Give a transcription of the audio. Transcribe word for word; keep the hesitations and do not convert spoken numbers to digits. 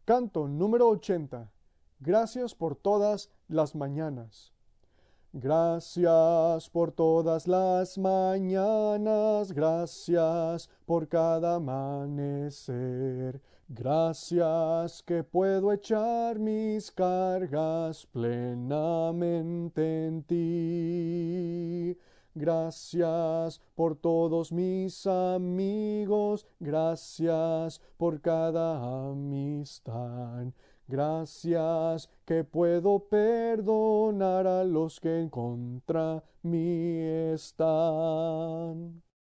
Canto número ochenta. Gracias por todas las mañanas. Gracias por todas las mañanas, gracias por cada amanecer. Gracias que puedo echar mis cargas plenamente en ti. Gracias por todos mis amigos, gracias por cada amistad. Gracias que puedo perdonar a los que en contra mí están.